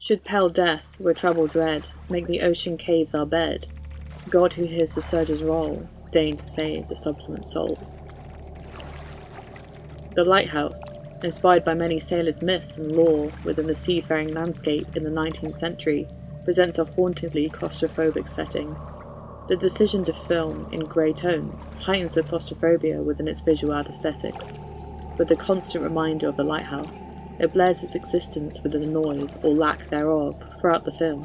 Should pale death, with trouble dread, make the ocean caves our bed, God who hears the surges roll, deign to save the supplement soul. The lighthouse, inspired by many sailors' myths and lore within the seafaring landscape in the 19th century, presents a hauntingly claustrophobic setting. The decision to film in grey tones heightens the claustrophobia within its visual aesthetics. With the constant reminder of the lighthouse, it blurs its existence within the noise or lack thereof throughout the film.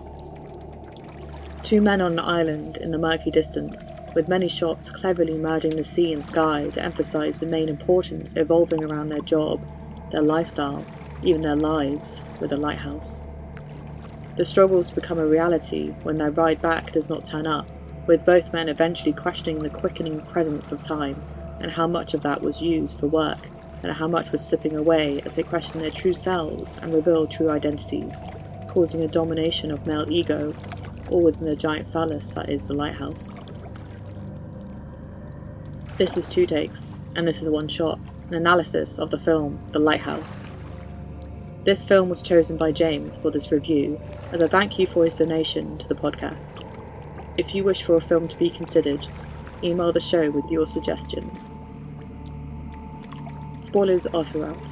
Two men on an island in the murky distance, with many shots cleverly merging the sea and sky to emphasise the main importance evolving around their job, their lifestyle, even their lives with the lighthouse. The struggles become a reality when their ride back does not turn up, with both men eventually questioning the quickening presence of time and how much of that was used for work and how much was slipping away as they question their true selves and reveal true identities, causing a domination of male ego, all within the giant phallus that is the lighthouse. This is 2 takes, and this is 1 shot, an analysis of the film The Lighthouse. This film was chosen by James for this review as a thank you for his donation to the podcast. If you wish for a film to be considered, email the show with your suggestions. Spoilers are throughout.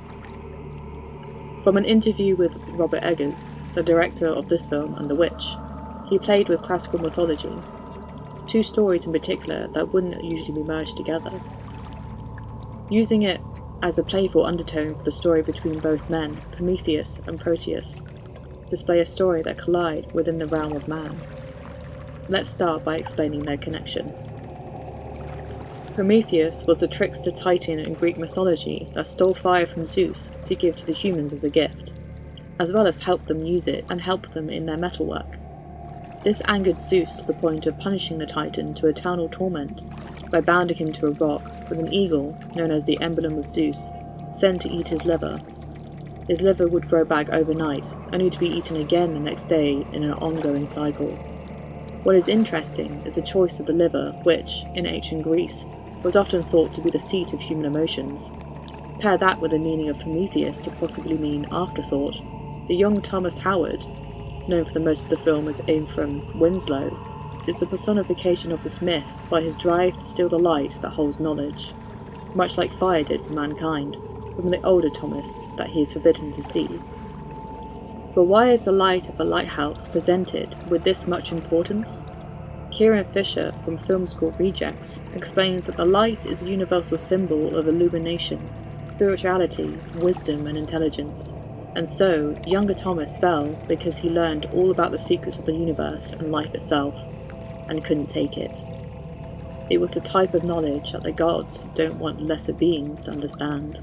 From an interview with Robert Eggers, the director of this film and The Witch, he played with classical mythology, 2 stories in particular that wouldn't usually be merged together. Using it as a playful undertone for the story between both men, Prometheus and Proteus, display a story that collide within the realm of man. Let's start by explaining their connection. Prometheus was a trickster titan in Greek mythology that stole fire from Zeus to give to the humans as a gift, as well as help them use it and help them in their metalwork. This angered Zeus to the point of punishing the Titan to eternal torment by bounding him to a rock with an eagle, known as the emblem of Zeus, sent to eat his liver. His liver would grow back overnight, only to be eaten again the next day in an ongoing cycle. What is interesting is the choice of the liver, which, in ancient Greece, was often thought to be the seat of human emotions. Pair that with the meaning of Prometheus to possibly mean afterthought. The young Thomas Howard, known for the most of the film as Ephraim Winslow, is the personification of this myth by his drive to steal the light that holds knowledge, much like fire did for mankind, from the older Thomas that he is forbidden to see. But why is the light of a lighthouse presented with this much importance? Kieran Fisher from Film School Rejects explains that the light is a universal symbol of illumination, spirituality, wisdom and intelligence. And so, younger Thomas fell because he learned all about the secrets of the universe and life itself, and couldn't take it. It was the type of knowledge that the gods don't want lesser beings to understand.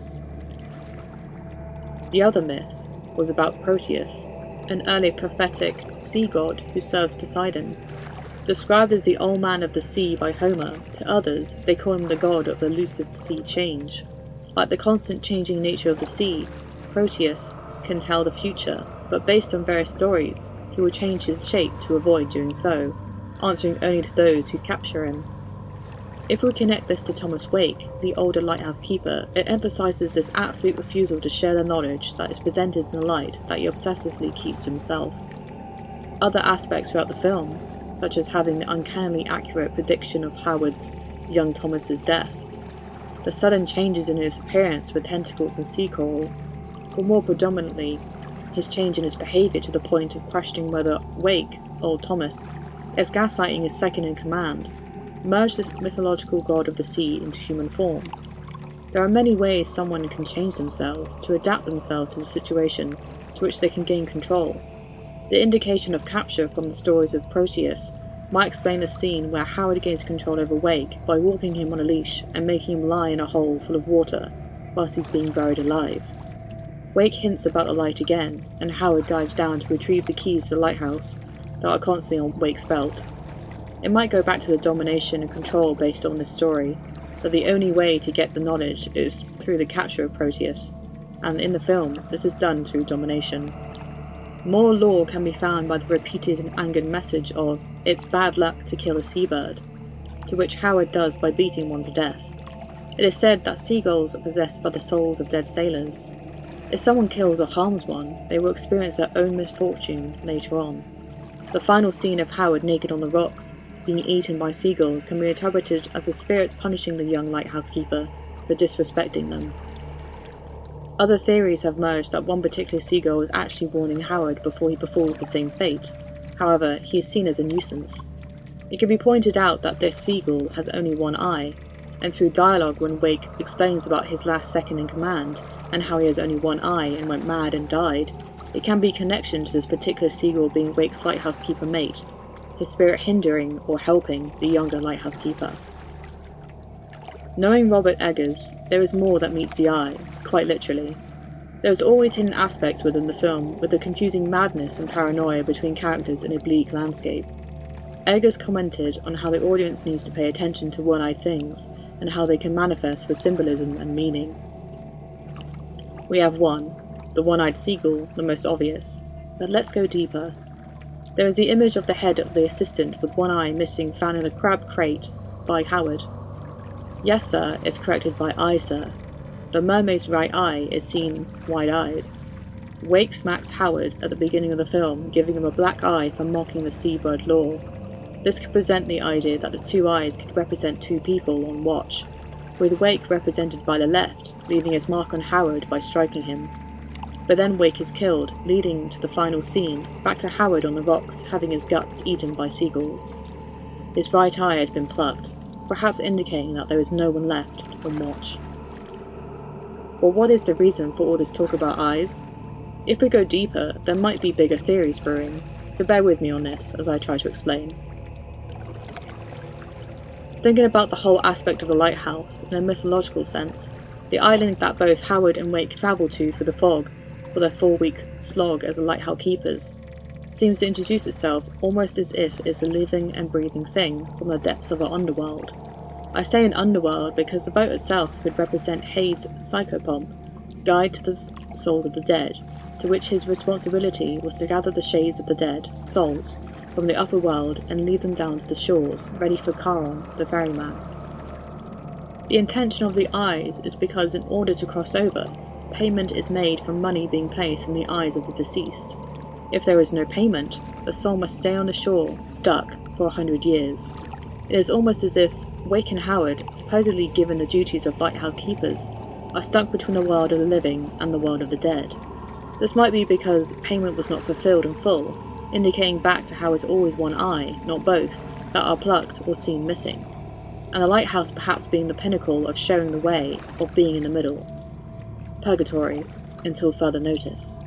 The other myth was about Proteus, an early prophetic sea god who serves Poseidon. Described as the old man of the sea by Homer, to others they call him the god of elusive sea change. Like the constant changing nature of the sea, Proteus can tell the future, but based on various stories, he will change his shape to avoid doing so, answering only to those who capture him. If we connect this to Thomas Wake, the older lighthouse keeper, it emphasises this absolute refusal to share the knowledge that is presented in the light that he obsessively keeps to himself. Other aspects throughout the film, such as having the uncannily accurate prediction of Howard's, young Thomas's death, the sudden changes in his appearance with tentacles and sea coral, but more predominantly, his change in his behaviour to the point of questioning whether Wake, old Thomas, is gaslighting his second-in-command, merge the mythological god of the sea into human form. There are many ways someone can change themselves to adapt themselves to the situation to which they can gain control. The indication of capture from the stories of Proteus might explain the scene where Howard gains control over Wake by walking him on a leash and making him lie in a hole full of water whilst he's being buried alive. Wake hints about the light again, and Howard dives down to retrieve the keys to the lighthouse that are constantly on Wake's belt. It might go back to the domination and control based on this story, that the only way to get the knowledge is through the capture of Proteus, and in the film, this is done through domination. More lore can be found by the repeated and angered message of, "It's bad luck to kill a seabird," to which Howard does by beating one to death. It is said that seagulls are possessed by the souls of dead sailors. If someone kills or harms one, they will experience their own misfortune later on. The final scene of Howard naked on the rocks, being eaten by seagulls, can be interpreted as the spirits punishing the young lighthouse keeper for disrespecting them. Other theories have emerged that one particular seagull is actually warning Howard before he befalls the same fate. However, he is seen as a nuisance. It can be pointed out that this seagull has only one eye, and through dialogue when Wake explains about his last second in command and how he has only one eye and went mad and died, it can be connection to this particular seagull being Wake's lighthouse keeper mate, his spirit hindering or helping the younger lighthouse keeper. Knowing Robert Eggers, there is more that meets the eye, quite literally. There is always hidden aspects within the film, with the confusing madness and paranoia between characters in a bleak landscape. Eggers commented on how the audience needs to pay attention to one-eyed things, and how they can manifest with symbolism and meaning. We have one, the one-eyed seagull, the most obvious, but let's go deeper. There is the image of the head of the assistant with one eye missing found in the crab crate by Howard. Yes sir is corrected by aye sir. The mermaid's right eye is seen wide-eyed. Wake smacks Howard at the beginning of the film, giving him a black eye for mocking the seabird lore. This could present the idea that the two eyes could represent two people on watch, with Wake represented by the left, leaving his mark on Howard by striking him. But then Wake is killed, leading to the final scene, back to Howard on the rocks having his guts eaten by seagulls. His right eye has been plucked, perhaps indicating that there is no one left on watch. Well, what is the reason for all this talk about eyes? If we go deeper, there might be bigger theories brewing, so bear with me on this as I try to explain. Thinking about the whole aspect of the lighthouse in a mythological sense, the island that both Howard and Wake travel to for the fog, for their 4-week slog as lighthouse keepers, seems to introduce itself almost as if it's a living and breathing thing from the depths of our underworld. I say an underworld because the boat itself could represent Hade's psychopomp, guide to the souls of the dead, to which his responsibility was to gather the shades of the dead, souls, from the upper world and lead them down to the shores, ready for Charon, the ferryman. The intention of the eyes is because in order to cross over, payment is made from money being placed in the eyes of the deceased. If there is no payment, the soul must stay on the shore, stuck, for 100 years. It is almost as if Wake and Howard, supposedly given the duties of lighthouse keepers, are stuck between the world of the living and the world of the dead. This might be because payment was not fulfilled in full, indicating back to how it's always one eye, not both, that are plucked or seen missing, and the lighthouse perhaps being the pinnacle of showing the way, of being in the middle. Purgatory, until further notice.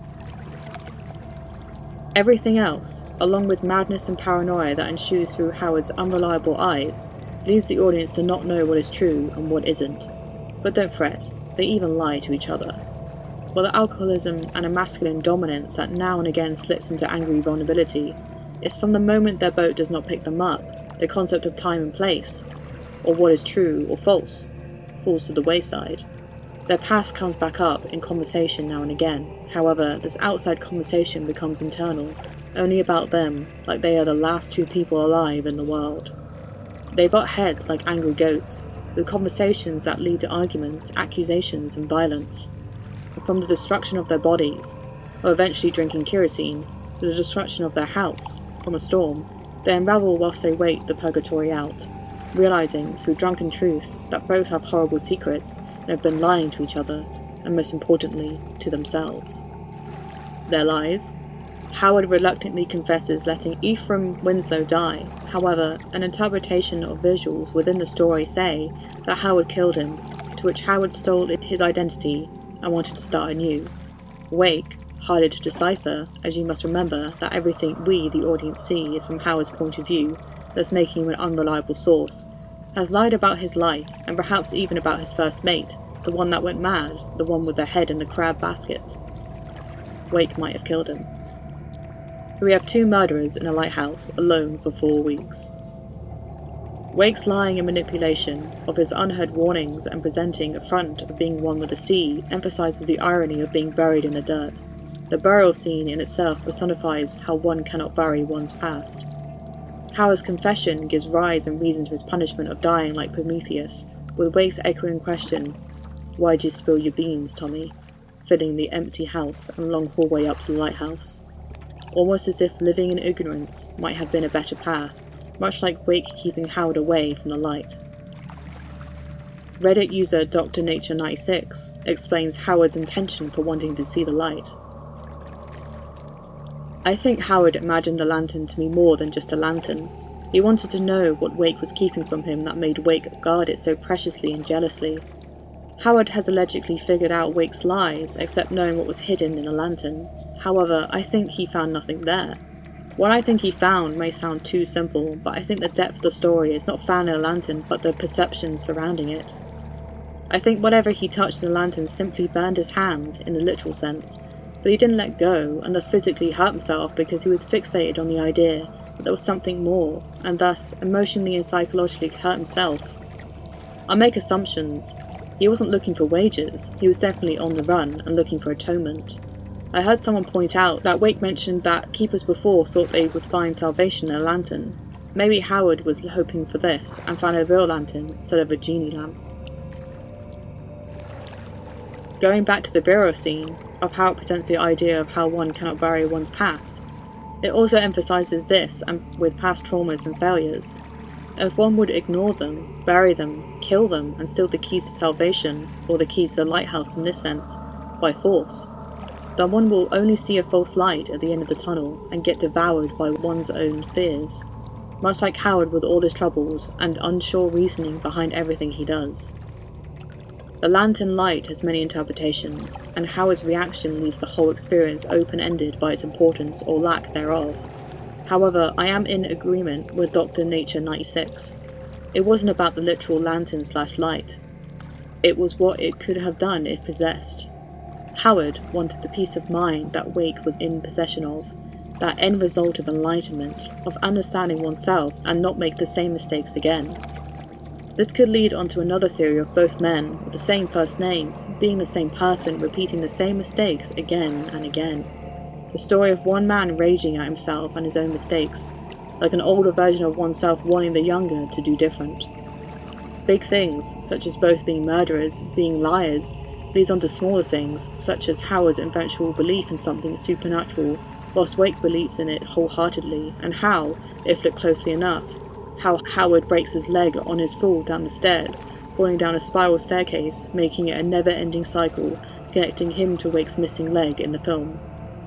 Everything else, along with madness and paranoia that ensues through Howard's unreliable eyes, leads the audience to not know what is true and what isn't. But don't fret, they even lie to each other. While the alcoholism and a masculine dominance that now and again slips into angry vulnerability, is from the moment their boat does not pick them up, the concept of time and place, or what is true or false, falls to the wayside. Their past comes back up in conversation now and again. However, this outside conversation becomes internal, only about them, like they are the last two people alive in the world. They butt heads like angry goats, with conversations that lead to arguments, accusations, and violence. And from the destruction of their bodies, or eventually drinking kerosene, to the destruction of their house, from a storm, they unravel whilst they wait the purgatory out, realizing through drunken truths that both have horrible secrets and have been lying to each other, and most importantly, to themselves. Their lies? Howard reluctantly confesses letting Ephraim Winslow die. However, an interpretation of visuals within the story say that Howard killed him, to which Howard stole his identity and wanted to start anew. Wake, harder to decipher, as you must remember that everything we, the audience, see is from Howard's point of view, thus making him an unreliable source, has lied about his life, and perhaps even about his first mate, the one that went mad, the one with the head in the crab basket. Wake might have killed him. So we have two murderers in a lighthouse, alone for 4 weeks. Wake's lying and manipulation of his unheard warnings and presenting a front of being one with the sea emphasizes the irony of being buried in the dirt. The burial scene in itself personifies how one cannot bury one's past. Howard's confession gives rise and reason to his punishment of dying like Prometheus, with Wake's echoing question, "Why'd you spill your beans, Tommy?" filling the empty house and long hallway up to the lighthouse. Almost as if living in ignorance might have been a better path, much like Wake keeping Howard away from the light. Reddit user Dr. Nature 96 explains Howard's intention for wanting to see the light. I think Howard imagined the lantern to be more than just a lantern. He wanted to know what Wake was keeping from him that made Wake guard it so preciously and jealously. Howard has allegedly figured out Wake's lies, except knowing what was hidden in the lantern. However, I think he found nothing there. What I think he found may sound too simple, but I think the depth of the story is not found in the lantern, but the perceptions surrounding it. I think whatever he touched in the lantern simply burned his hand, in the literal sense, but he didn't let go, and thus physically hurt himself because he was fixated on the idea that there was something more, and thus emotionally and psychologically hurt himself. I make assumptions. He wasn't looking for wages, he was definitely on the run and looking for atonement. I heard someone point out that Wake mentioned that keepers before thought they would find salvation in a lantern. Maybe Howard was hoping for this and found a real lantern instead of a genie lamp. Going back to the burial scene, of how it presents the idea of how one cannot bury one's past, it also emphasises this and with past traumas and failures. If one would ignore them, bury them, kill them, and steal the keys to salvation, or the keys to the lighthouse in this sense, by force, then one will only see a false light at the end of the tunnel and get devoured by one's own fears, much like Howard with all his troubles and unsure reasoning behind everything he does. The lantern light has many interpretations, and Howard's reaction leaves the whole experience open-ended by its importance or lack thereof. However, I am in agreement with Dr. Nature 96. It wasn't about the literal lantern/light. It was what it could have done if possessed. Howard wanted the peace of mind that Wake was in possession of, that end result of enlightenment, of understanding oneself and not make the same mistakes again. This could lead on to another theory of both men, with the same first names, being the same person repeating the same mistakes again and again. The story of one man raging at himself and his own mistakes, like an older version of oneself wanting the younger to do different. Big things, such as both being murderers, being liars, leads on to smaller things, such as Howard's eventual belief in something supernatural, whilst Wake believes in it wholeheartedly, and how, if looked closely enough, how Howard breaks his leg on his fall down the stairs, falling down a spiral staircase, making it a never-ending cycle, connecting him to Wake's missing leg in the film.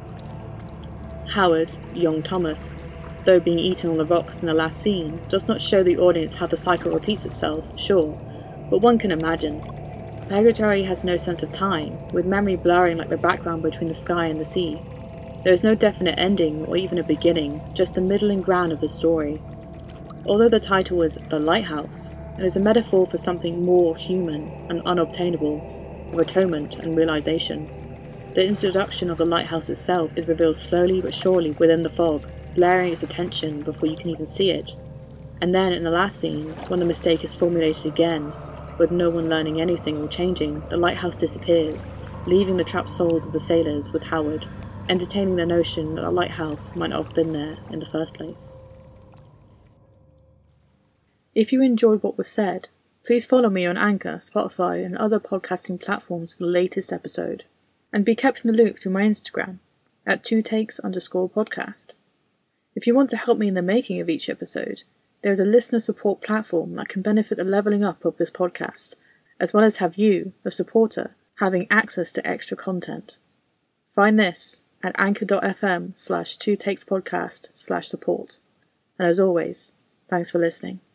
Howard, young Thomas, though being eaten on the rocks in the last scene, does not show the audience how the cycle repeats itself, sure, but one can imagine. Purgatory has no sense of time, with memory blurring like the background between the sky and the sea. There is no definite ending or even a beginning, just the middling ground of the story. Although the title is The Lighthouse, it is a metaphor for something more human and unobtainable, of atonement and realization. The introduction of the lighthouse itself is revealed slowly but surely within the fog, blaring its attention before you can even see it. And then in the last scene, when the mistake is formulated again, with no one learning anything or changing, the lighthouse disappears, leaving the trapped souls of the sailors with Howard, entertaining the notion that the lighthouse might not have been there in the first place. If you enjoyed what was said, please follow me on Anchor, Spotify, and other podcasting platforms for the latest episode, and be kept in the loop through my Instagram, at 2takes_podcast. If you want to help me in the making of each episode, there is a listener support platform that can benefit the leveling up of this podcast, as well as have you, the supporter, having access to extra content. Find this at anchor.fm/2takespodcast/support. And as always, thanks for listening.